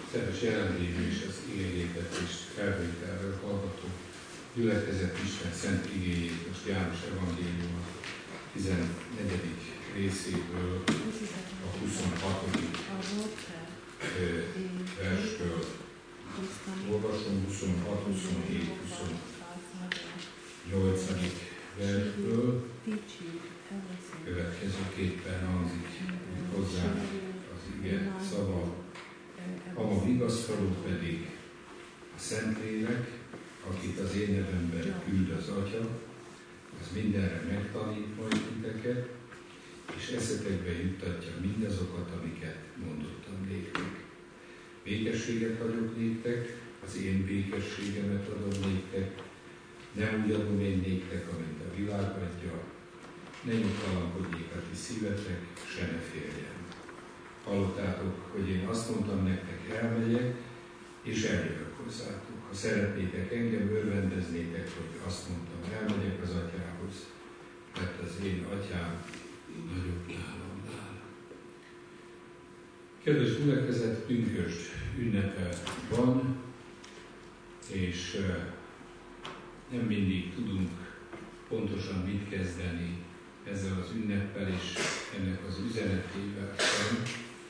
Kedves jelenlévő és az igényétetés felvételről hallgató gyülekezet Isten szent igéjét most János Evangélium 14. részéből a 26. verstől olvasom, 26, 27, 28. versből következőképpen hangzik hozzá az ige szava. A vigasztaló pedig a Szentlélek, akit az én nevemben küld az Atya, az mindenre megtanít majd titeket, és eszetekbe juttatja mindazokat, amiket mondottam néktek. Békességet adok néktek, az én békességemet adom néktek, nem úgy adom én néktek, amint a világ adja, ne nyugtalankodjék a ti szívetek, se ne féljen. Hallottátok, hogy én azt mondtam nektek, elmegyek, és eljövök hozzátok. Ha szeretnétek engem, örvendeznétek, hogy azt mondtam, elmegyek az Atyához, mert az én Atyám nagyobb nálamnál. Kedves gyülekezet, pünkösd ünnepe van, és nem mindig tudunk pontosan mit kezdeni ezzel az ünneppel és ennek az üzenetével sem.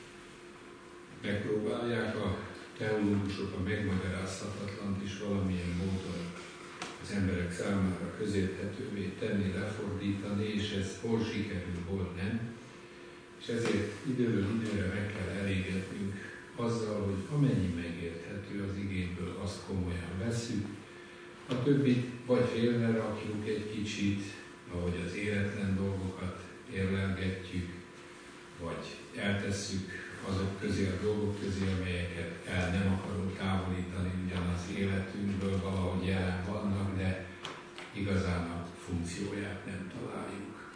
Megpróbálják a teológusok a megmagyarázhatatlant is valamilyen módon az emberek számára közérthetővé tenni, lefordítani, és ez hol sikerül, hol nem. És ezért időről időre meg kell elégednünk azzal, hogy amennyi megérthető az igényből, azt komolyan vesszük. A többit vagy félre rakjuk egy kicsit, ahogy az életlen dolgokat érlelgetjük, vagy eltesszük azok közé, a dolgok közé, amelyeket el nem akarunk távolítani ugyanaz életünkből, valahogy jelen vannak, de igazán a funkcióját nem találjuk.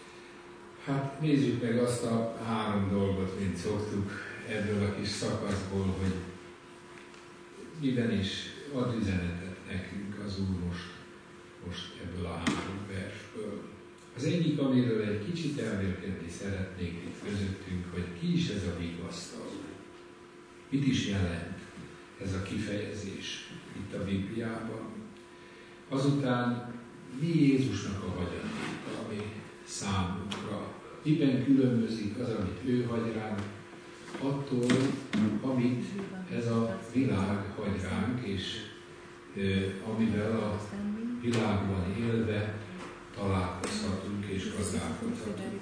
Hát nézzük meg azt a 3 dolgot, mint szoktuk ebből a kis szakaszból, hogy miben is ad üzenetet nekünk az Úr most ebből a 3 versből. Az egyik, amiről egy kicsit elmélkedni szeretnék itt közöttünk, hogy ki is ez a vigasztaló. Mit is jelent ez a kifejezés itt a Bibliában? Azután mi Jézusnak a hagyatéka, ami számunkra? Miben különbözik az, amit ő hagy ránk, attól, amit ez a világ hagy ránk, és amivel a világban élve találkozhatunk és gazdálkodhatunk.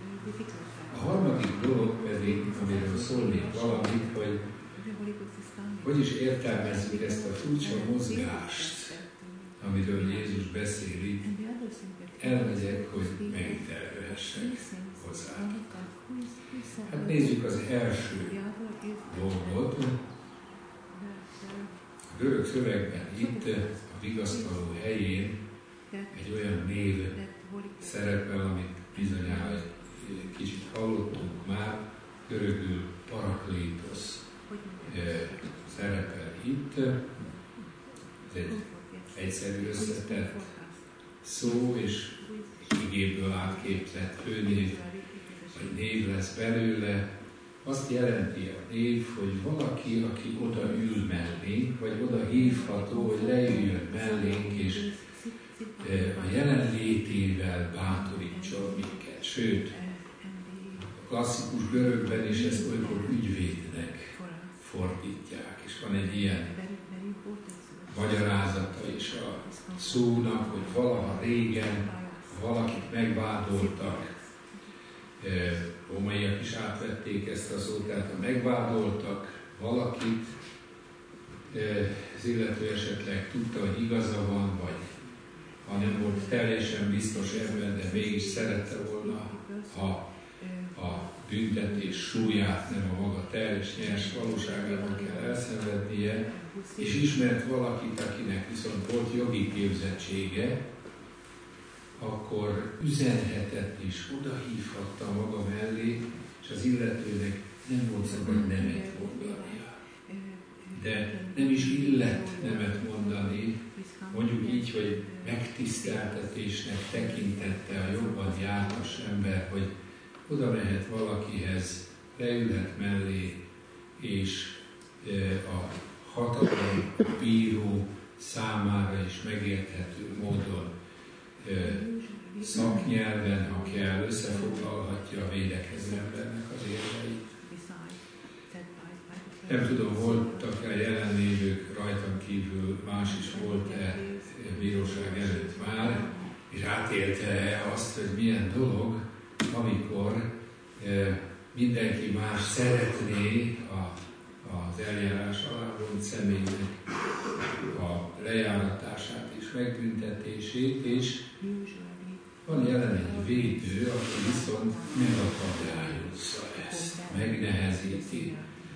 A harmadik dolog pedig, amiről szólnék valamit, hogy is értelmezzük ezt a furcsa mozgást, amiről Jézus beszél itt, elmegyek, hogy megint eljöhessek hozzá. Hát nézzük az első dolgot. A görög szövegben itt a vigasztaló helyén egy olyan név szerepel, amit bizonyára egy kicsit hallottunk már, görögül paraklétosz szerepel itt. Ez egy egyszerű összetett szó, és igéből átképzett főnév, vagy név lesz belőle. Azt jelenti a név, hogy valaki, aki oda ül mellénk, vagy oda hívható, hogy leüljön mellénk, és a jelenlétével bátorítson minket. Sőt, a klasszikus görögben is ezt olykor ügyvédnek fordítják, és van egy ilyen magyarázata is a szónak, hogy valaha régen valakit megvádoltak, rómaiak is átvették ezt a szót, tehát ha megvádoltak valakit, az illető esetleg tudta, hogy igaza van, vagy ha nem volt teljesen biztos ebben, de mégis szerette volna, ha a büntetés súlyát nem a maga teljes nyers valóságában kell elszenvednie, és ismert valakit, akinek viszont volt jogi képzettsége, akkor üzenhetett és odahívhatta maga mellé, és az illetőnek nem volt szabad nemet mondania. De nem is illett nemet mondani, mondjuk így, hogy megtiszteltetésnek tekintette a jobban jártas ember, hogy oda mehet valakihez, leülhet mellé, és a hatalom, a bíró számára is megérthető módon szaknyelven, ha kell, összefoglalhatja a védekező embernek az érveit. Nem tudom, voltak-e jelenlévők rajtam kívül, más is volt-e bíróság előtt már, és átélte azt, hogy milyen dolog, amikor mindenki más szeretné az eljárás alá vont személynek a lejáratását és megbüntetését, és van jelen egy védő, aki viszont megakadályozza ezt, megnehezíti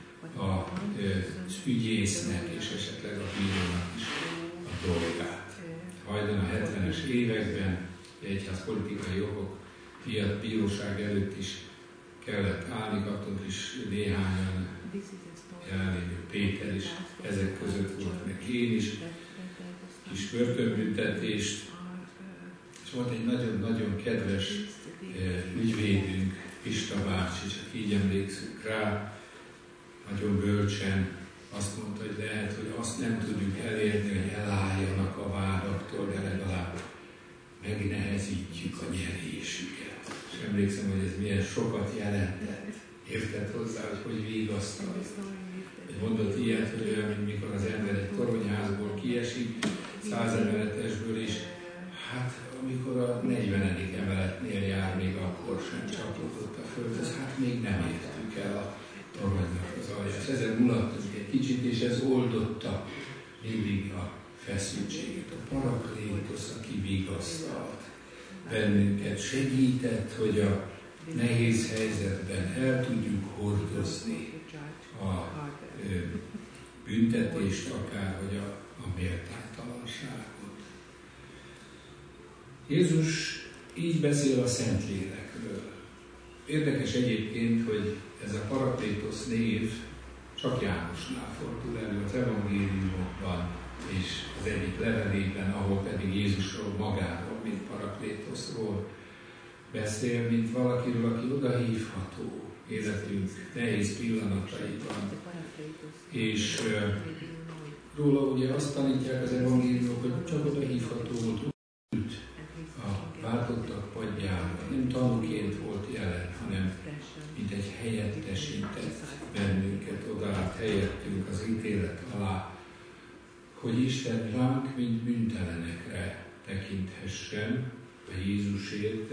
az ügyésznek és esetleg a bírónak is a dolgát. Hajdan a 70-es években egyházpolitikai jogok miatt bíróság előtt is kellett állni, kaptunk is néhányan, jelenlévő Péter is ezek között volt, meg én is, kis börtönbüntetést, és volt egy nagyon-nagyon kedves ügyvédünk, Pista bácsi, csak így emlékszünk rá, nagyon bölcsen azt mondta, hogy lehet, hogy azt nem tudjuk elérni, hogy elálljanak a vádaktól, de legalább megnehezítjük a nyerésüket. És emlékszem, hogy ez milyen sokat jelentett. Értett hozzá, hogy vigasztal. Mondott ilyet, hogy olyan, mint mikor az ember egy toronyházból kiesik, 100 emeletesből is, hát amikor a 40. emeletnél jár, még akkor sem csapódott a földhöz, hát még nem értünk el a toronynak az alját. Ezen mulattunk egy kicsit, és ez oldotta mindig a feszültséget. A Paraklétosz, aki vigasztalt bennünket, segített, hogy a nehéz helyzetben el tudjuk hordozni a büntetést, akár vagy a méltánytalanságot. Jézus így beszél a Szentlélekről. Érdekes egyébként, hogy ez a Paraklétosz név csak Jánosnál fordul elő az evangéliumokban, és az egyik levelében, ahol pedig Jézusról magáról, mint Paraklétoszról beszél, mint valakiről, aki odahívható életünk nehéz pillanataiban. És róla ugye azt tanítják az evangéliumok, hogy csak odahívható volt, ült a vádlottak padjára, nem tanúként volt jelen, hanem mint egy helyettesített bennünket, odaállt helyettünk az ítélet alá, hogy Isten ránk, mint bűntelenekre tekinthessen a Jézusért,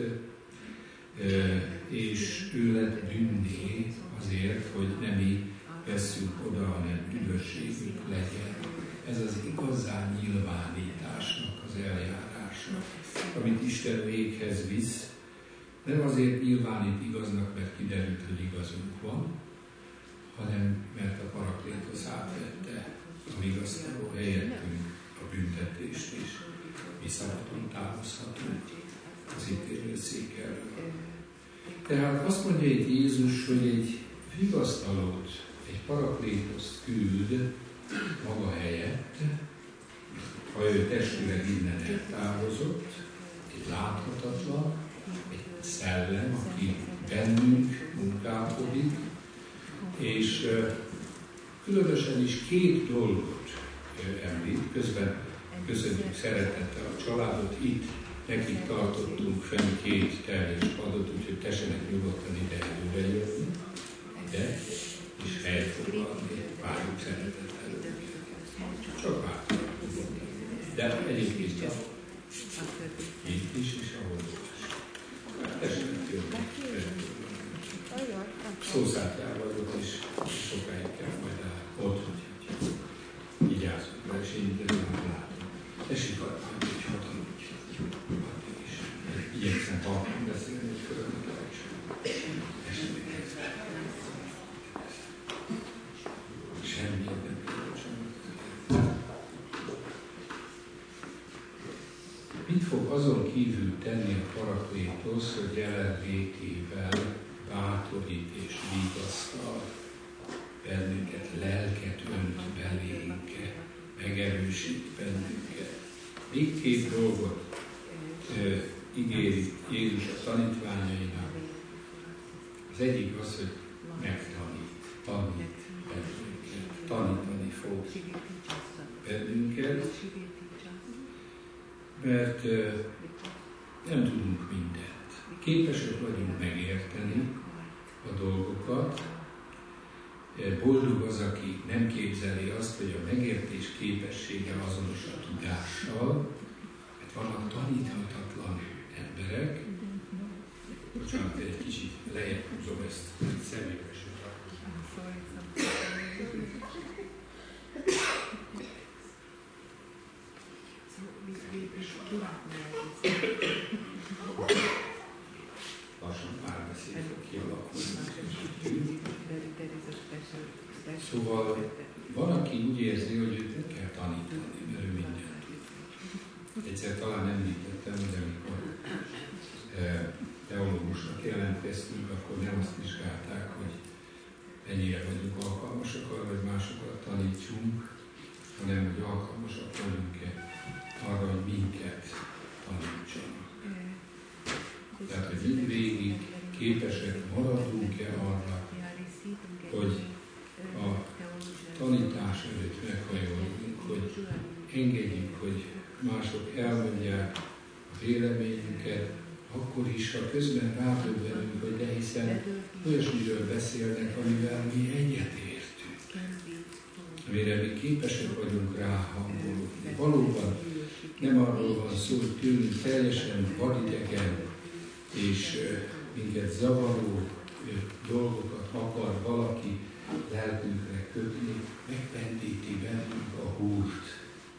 és ő lett bűnné azért, hogy nem mi vesszük oda, hanem üdvösségünk legyen. Ez az igazán nyilvánításnak az eljárása, amit Isten véghez visz. Nem azért nyilvánít igaznak, mert kiderült, hogy igazunk van, hanem mert a Paraklétosz átvette a vigasztaló helyettünk a büntetést is. Mi szabadon távozhatunk az ítélőszék elől. Tehát azt mondja itt Jézus, hogy egy vigasztalót, egy Paraklétoszt küld maga helyett, ha ő testileg innen eltávozott, egy láthatatlan, egy szellem, aki bennünk munkálkodik, és különösen is két dolgot említ, közben köszönjük szeretettel a családot, itt nekik tartottunk fenn 2 teljes padot, úgyhogy tessenek nyugodtan ide előre jönni, ide, és helyet foglalni, várjuk szeretettel őket. Csak várjuk. De egyébként csak itt is, és ahol más. Tessenek jönni. Szószátjával ott is sokáig kell majd ott, hogy vigyázzunk rá, és én nem látom. Tessék adni, hogy hatalom, addig is. Igyekszem halkan beszélni, hogy körülbelül is. Esetleg ezzel. Semmi nem kell sem. Mit fog azon kívül tenni a Paraklétosz, hogy jelenlétével bátorít és vigasztal bennünket, lelket önt belénk, megerősít bennünket. Még 2 dolgot ígéri Jézus a tanítványainak. Az egyik az, hogy megtanít, tanít bennünket. tanítani fog bennünket, mert nem tudunk mindent. Képesek vagyunk megérteni a dolgokat. Boldog az, aki nem képzeli azt, hogy a megértés képessége azonos a tudással, mert vannak taníthatatlan emberek. Bocsánat, egy kicsit lejjebb húzom ezt, hogy személyesen. Lassan párbeszéd fog kialakulni. Szóval van, aki úgy érzi, hogy őt nem kell tanítani, mert ő mindent tud. Egyszer talán említettem, hogy amikor teológusnak jelentkeztünk, akkor nem azt vizsgálták, hogy mennyire vagyunk alkalmasak arra, hogy másokat tanítsunk, hanem hogy alkalmasak vagyunk-e arra, hogy minket tanítsanak. Tehát, hogy mindvégig képesek maradunk-e arra, hogy a tanítás előtt meghajoljunk, hogy engedjük, hogy mások elmondják a véleményünket, akkor is, ha közben rádöbbenünk, hogy de hiszen olyasmiről beszélnek, amivel mi egyetértünk, amire mi képesek vagyunk ráhangolódni. Valóban nem arról van szó, hogy tőlünk teljesen vadidegen és minket zavaró dolgokat akar valaki lelkünkre kötni, megpendíti bennünk a húst.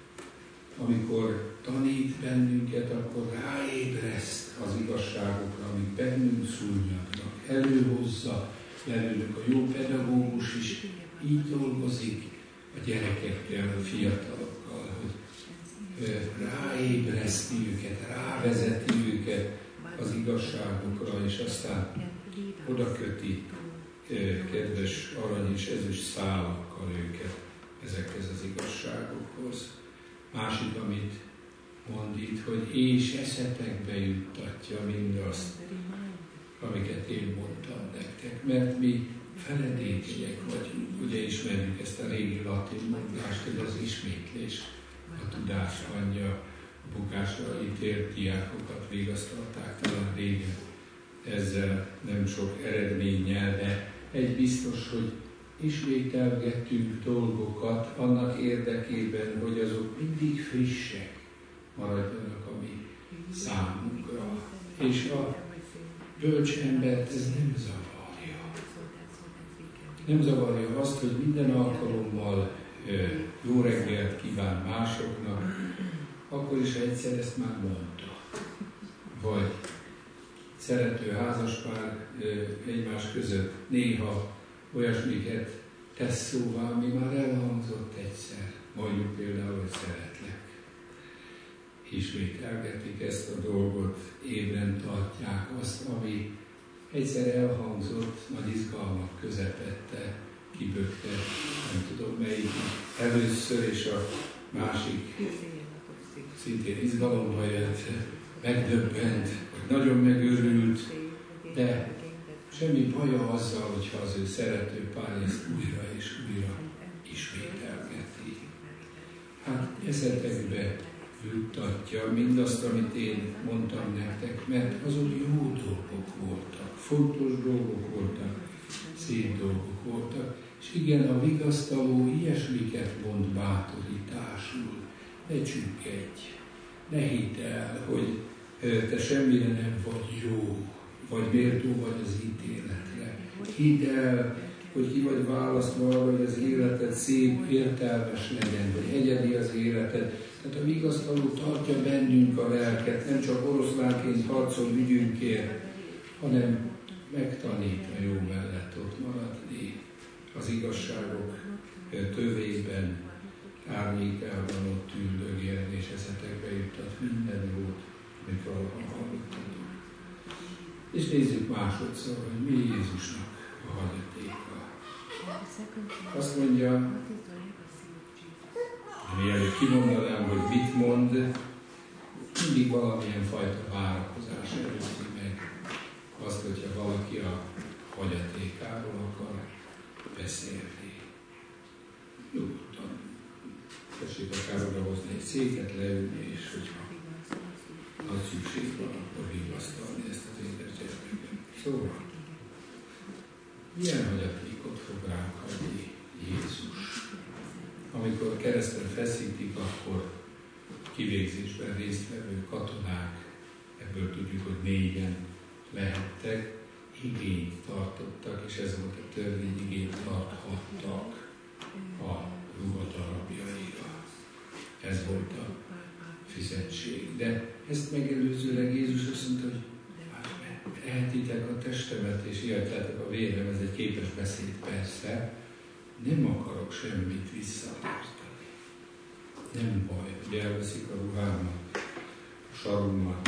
Amikor tanít bennünket, akkor ráébreszt az igazságokra, amik bennünk szúnyadnak, előhozza belőlük a jó pedagógus is, így dolgozik a gyerekekkel, a fiatalokkal, hogy ráébreszti őket, rávezeti őket az igazságokra, és aztán oda köti kedves arany és ezüst szálakkal őket ezekhez az igazságokhoz. Másik, amit mond itt, hogy és eszetekbe juttatja mindazt, amiket én mondtam nektek, mert mi feledékenyek vagyunk. Ugye ismerjük ezt a régi latin mondást, hogy az ismétlés a tudás anyja, a bukásra ítélt diákokat vigasztalták talán régen. Ezzel nem sok eredménnyel, de egy biztos, hogy ismételgetünk dolgokat annak érdekében, hogy azok mindig frissek maradjanak a mi számunkra. És a bölcs embert ez nem zavarja. Nem zavarja azt, hogy minden alkalommal jó reggelt kíván másoknak, akkor is egyszer ezt már mondta. Vagy szerető házaspár egymás között néha olyasmiket tesz szóvá, ami már elhangzott egyszer. Mondjuk például, hogy szeretlek. Ismételgetik ezt a dolgot, ébren tartják azt, ami egyszer elhangzott, nagy izgalmak közepette, kibökte, nem tudom melyik először, és a másik szintén izgalomba jött, megdöbbent, vagy nagyon megörült, de semmi baja azzal, hogyha az ő szerető pár ezt újra és újra ismételgeti. Hát eszetekbe juttatja mindazt, amit én mondtam nektek, mert azok jó dolgok voltak, fontos dolgok voltak, szép dolgok voltak, és igen, a vigasztaló ilyesmiket mond bátorításul. Ne csüggedj, ne hidd el, hogy te semmire nem vagy jó, vagy méltó vagy az ítéletre. Hidd el, hogy ki vagy választva arra, hogy az életed szép, értelmes legyen, hogy egyedi az életed. Tehát a vigasztaló tartja bennünk a lelket, nem csak oroszlánként harcol ügyünkért, hanem megtanít a jó mellett ott maradni, az igazságok tövében, árnyékában ott üldögélni, és eszetekbe juttat minden jót, amit valahol hallottatok. És nézzük másodszor, hogy mi Jézusnak a hagyatéka. Azt mondja, mielőtt kimondanám, hogy mit mond, mindig valamilyen fajta várakozás előzi meg azt, hogyha valaki a hagyatékáról akar beszélni. segítségét, akár odahozni egy széket, leülni, és hogyha nagy szükség van, akkor vigasztalni ezt az édes gyermeket. Szóval, milyen hagyatékot fog ránk hagyni Jézus? Amikor a kereszten feszítik, akkor kivégzésben résztvevő katonák, ebből tudjuk, hogy 4-en lehettek, igényt tartottak, és ez volt a törvény, igényt tarthattak a ruha darabjaira. Ez volt a fizetség. De ezt megelőzőleg Jézus azt mondta, hogy ehetitek a testemet, és ilyetletek a vérem, ez egy képes beszéd persze, nem akarok semmit visszatartani. Nem baj, hogy elveszik a ruhámat, a sarumat,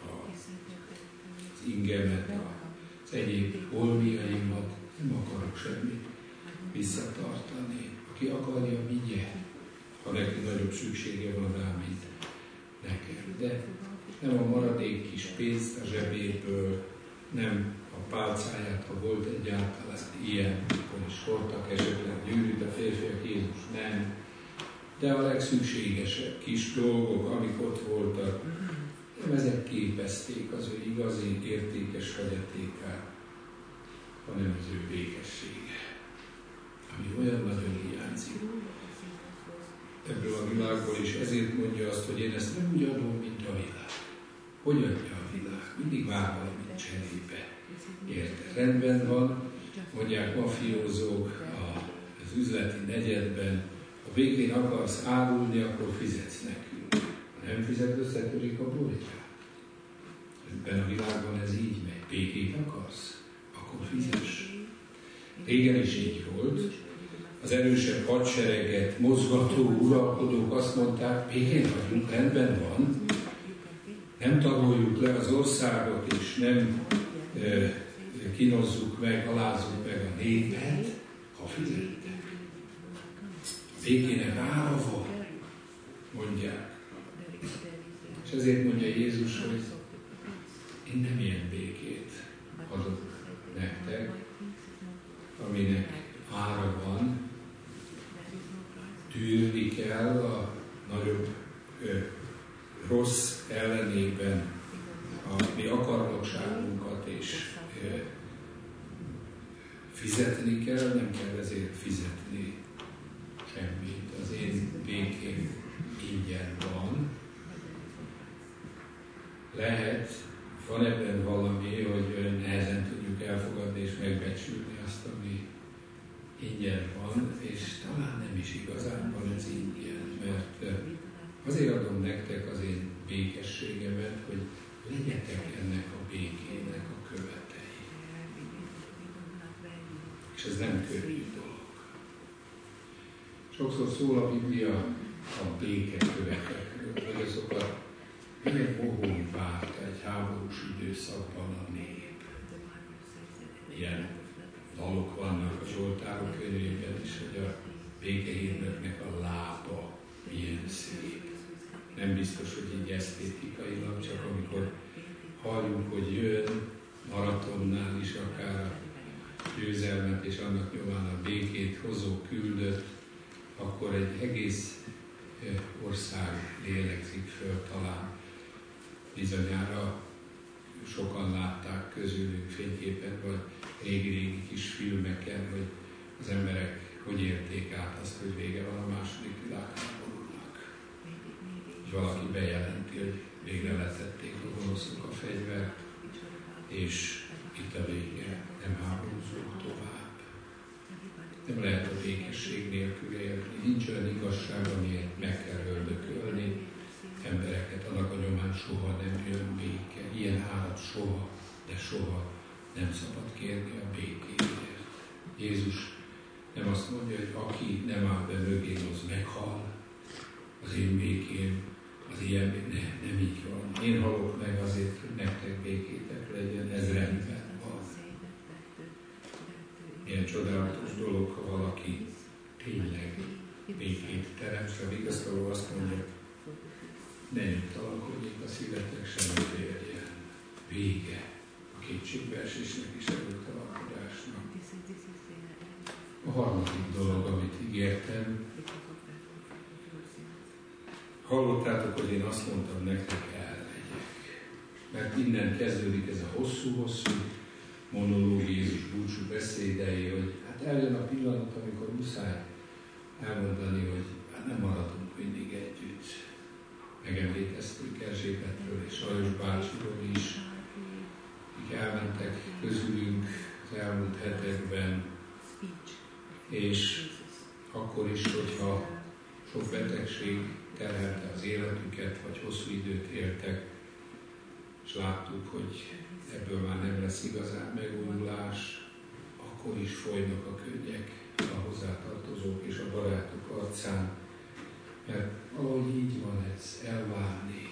az ingemet, az egyéb holmiaimat, nem akarok semmit visszatartani. Aki akarja, vigye, ha neki nagyobb szüksége van rá, mint nekem. De nem a maradék kis pénzt a zsebéből, nem a pálcáját, ha volt egyáltalán ilyen, akkor is hordtak esetleg gyűrűt a férfiak, Jézus nem. De a legszükségesebb kis dolgok, amik ott voltak, nem ezek képezték az ő igazi, értékes hagyatékát, hanem az ő békessége, ami olyan nagyon hiányzik ebből a világból, és ezért mondja azt, hogy én ezt nem úgy adom, mint a világ. Hogy adja a világ? Mindig vár valamit cserébe. Érte? Rendben van, mondják mafiózók az üzleti negyedben, ha végén akarsz árulni, akkor fizetsz nekünk. Ha nem fizet, összetörik a boltját. Ebben a világban ez így megy. Békét akarsz? Akkor fizess. Régen is így volt. Az erősebb hadsereget mozgató uralkodók azt mondták, békén vagyunk, rendben van. Nem tagoljuk le az országot, és nem kínozzuk meg, alázzuk meg a népet, ha fizettek. Békének ára van, mondják. És ezért mondja Jézus, hogy én nem ilyen békét adok nektek, aminek ára van, tűrni kell a nagyobb rossz ellenében a mi akarnokságunkat, és fizetni kell, nem kell ezért fizetni semmit. Az én békém ingyen van. Lehet, van ebben valami, hogy nehezen tudjuk elfogadni és megbecsülni azt, ami ingyen van, és talán nem is igazán van ez ingyen, mert azért adom nektek az én békességemet, hogy legyetek ennek a békének a követei. És ez nem könnyű dolog. Sokszor szól a Biblia a békekövetekről, hogy azokat milyen bohón várta egy háborús időszakban a nép. Ilyen dalok vannak a Zsoltárok könyvében is, hogy a békehírnöknek a lába milyen szép. Nem biztos, hogy így esztétikailag, csak amikor halljuk, hogy jön maratonnál is akár a győzelmet és annak nyomán a békét hozó küldött, akkor egy egész ország lélegzik föl talán. Bizonyára sokan látták közülük fényképen, vagy régi-régi kis filmeken, hogy az emberek hogy érték át azt, hogy vége van a második világháborúnak. És valaki bejelenti, hogy végre letették a gonoszok a fegyvert, és itt a vége, nem háborúzunk tovább. Nem lehet a békesség nélkül élni. Nincs olyan igazság, amiért meg kell öldökölni embereket, annak a nyomán soha nem jön béke. Ilyen árat soha, de soha nem szabad kérni a békéért. Jézus nem azt mondja, hogy aki nem áll be mögém, az meghal. Az én békém, az ilyen, nem így van. Én halok meg azért, hogy nektek békétek legyen, ez rendben van. Ilyen csodálatos dolog, ha valaki tényleg békét teremt, a vigasztaló azt mondja, ne nyugtalankodjék a szívetek, sem féljen. Vége a kétségbeesésnek és a nyugtalankodásnak. A harmadik dolog, amit ígértem, hallottátok, hogy én azt mondtam nektek, elmegyek. Mert innen kezdődik ez a hosszú-hosszú monológ Jézus búcsú beszédei, hogy hát eljön a pillanat, amikor muszáj elmondani, hogy hát nem maradunk mindig együtt. Megemlékeztünk Erzsébetről és Lajos bácsiról is, akik elmentek közülünk az elmúlt hetekben, és akkor is, hogyha sok betegség terhelte az életüket, vagy hosszú időt éltek, és láttuk, hogy ebből már nem lesz igazán megújulás, akkor is folynak a könnyek a hozzátartozók és a barátok arcán, mert valahogy így van ez, elválni,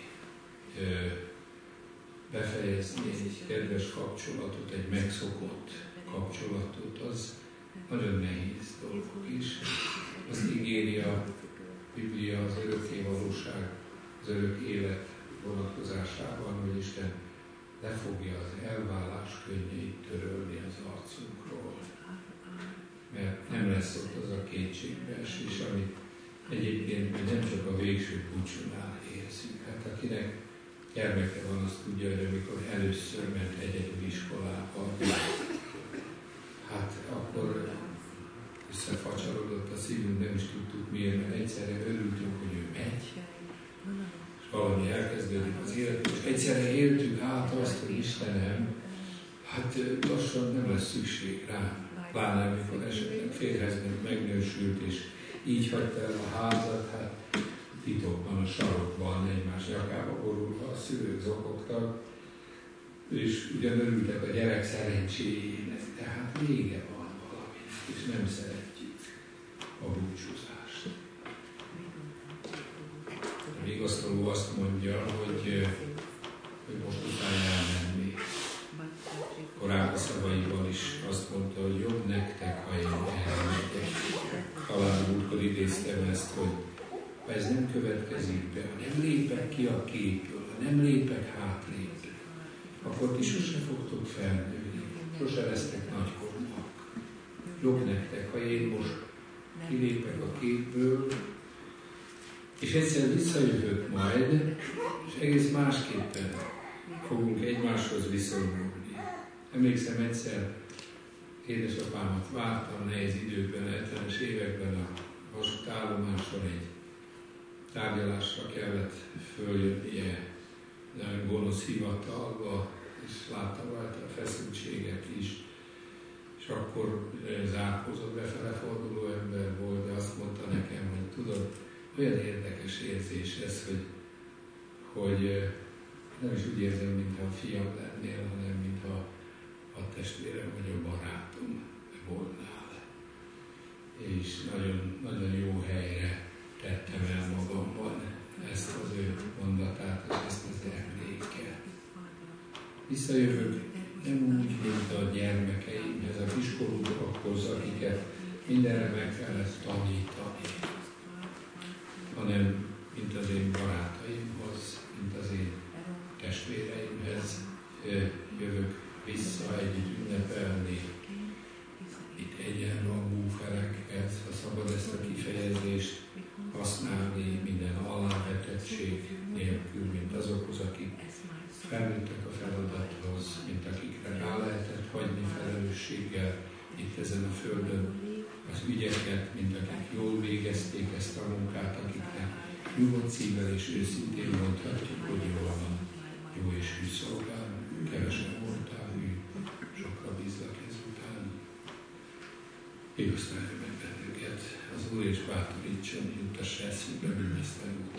befejezni egy kedves kapcsolatot, egy megszokott kapcsolatot, az nagyon nehéz dolgok is. Azt ígéri a Biblia az örökké valóság, az örök élet vonatkozásában, hogy Isten le fogja az elválás könnyeit törölni az arcunkról. Mert nem lesz ott az a kétségbeesés, amit egyébként mi nem csak a végső búcsúnál érzünk. Hát akinek gyermeke van, azt tudja, hogy amikor először ment egyedül iskolába, hát akkor összefacsarodott a szívünk, nem is tudtuk miért, mert egyszerre örültünk, hogy ő megy, és valami elkezdődik az életünk, és egyszerre éltük át azt, hogy Istenem, hát lassan nem lesz szükség rá, pláne amikor esetleg férjezben megnősült, és így hagyta el a házat, hát titokban, a sarokban, egymás nyakába borulva a szülők zokogtak, és ugyan örültek a gyerek szerencséjének, de hát vége van valaminek, és nem szeretjük a búcsúzást. A vigasztaló azt mondja, hogy most utána elmenni. Korábbi szavaival is azt mondta, hogy jobb nektek, ha én elmegyek. Talán múltkor idéztem ezt, hogy ha ez nem következik be, ha nem lépek ki a képből, ha nem lépek hátrébb, akkor ti sose fogtok felnőni, sose lesztek nagykorúak. Jobb nektek, ha én most kilépek a képből, és egyszer visszajövök majd, és egész másképpen fogunk egymáshoz viszonyulni. Emlékszem egyszer, édesapámat vártam nehéz időkben, 70-es években a vasútállomáson egy tárgyalásra kellett följönnie nagyon gonosz hivatalba, és láttam rajta a feszültséget is, és akkor zárkózott befele forduló ember volt, de azt mondta nekem, hogy tudod, olyan érdekes érzés ez, hogy nem is úgy érzem, mintha a fiam lennél, hanem mintha a testvérem vagy a barátom volnál. És nagyon, nagyon jó helyre tettem el magamban ezt az ő mondatát, és ezt az emléket. Visszajövök nem úgy, mint a gyermekeimhez, a kiskorúakhoz, akiket mindenre meg kellett tanítani, hanem mint az én barátaimhoz, mint az én testvéreimhez jövök vissza együtt ünnepelni. Itt egyenrangú felekhez, ha szabad ezt a kifejezést használni, minden alávetettség nélkül, mint azokhoz, akik felnőttek a feladathoz, mint akikre rá lehetett hagyni felelősséggel itt ezen a földön az ügyeket, mint akik jól végezték ezt a munkát, akiknek nyugodt szívvel és őszintén mondhatjuk, hogy jól van, jó és hű szolgál, kevesen voltál hű, sokra bízlak ezután. Vigasztalja meg bennünket, az Úr és bátorítson, juttassa eszünkbe mindezt,